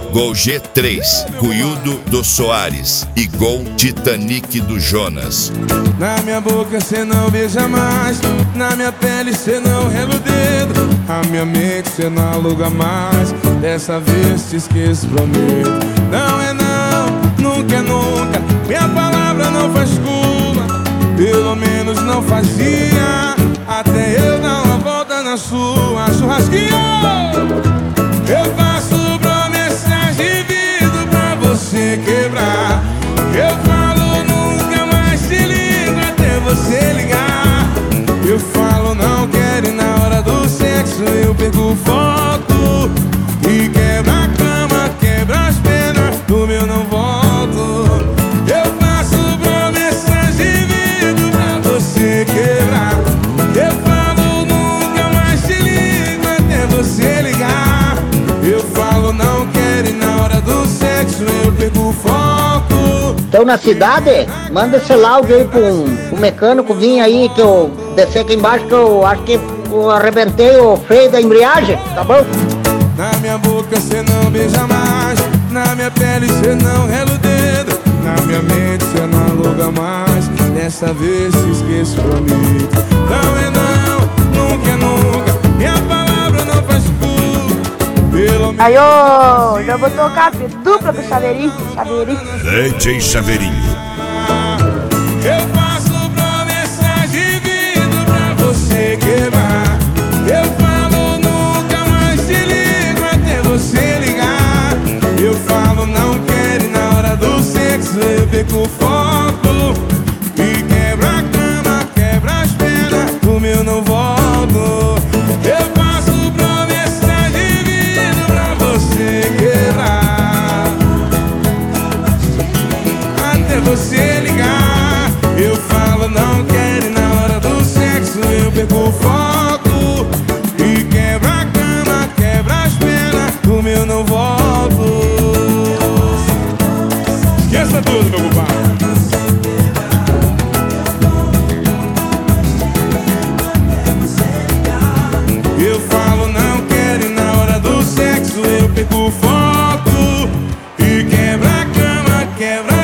Gol G3, Cuyudo do Soares e Gol Titanic do Jonas. Na minha boca cê não beija mais, na minha pele cê não rela o dedo, a minha mente cê não aluga mais, dessa vez te esqueço, prometo. Não é não, nunca é nunca, minha palavra não faz curva, pelo menos não fazia, até eu dar uma volta na sua churrasquinha. Eu faço promessas de vida pra você quebrar, eu falo nunca mais te ligo até você ligar. Eu falo não quero e na hora do sexo eu perco o foco e quebra a cama, quebra as penas, do meu não volto. Eu faço promessas de vida pra você quebrar, eu falo nunca mais te ligo até você ligar. Eu falo não quero e na hora do sexo eu perco o foco. Estão na cidade? Manda esse áudio aí pro mecânico vir aí, que eu descer aqui embaixo, que eu acho que eu arrebentei o freio da embreagem, tá bom? Na minha boca cê não beija mais, na minha pele cê não rela o dedo, na minha mente cê não aluga mais, dessa vez se esqueço, prometo. Não é não, nunca é nunca, minha palavra não faz curva, pelo menos. Aí, ô, já vou tocar dupla pro Chaveirinho. DJ Chaveirinho. Eu faço promessas de vida pra você quebrar, eu falo nunca mais te ligo até você ligar. Eu falo não quero e na hora do sexo eu perco o foco e quebra a cama, quebra as penas, do meu não volto. Eu faço promessas de vida pra você quebrar, até você ligar. Eu falo não quero e na hora do sexo eu perco o foco e quebra a cama, quebra as penas, do meu não volto. Esqueça tudo, meu compadre. Eu falo não quero e na hora do sexo eu perco o foco e quebra a cama, quebra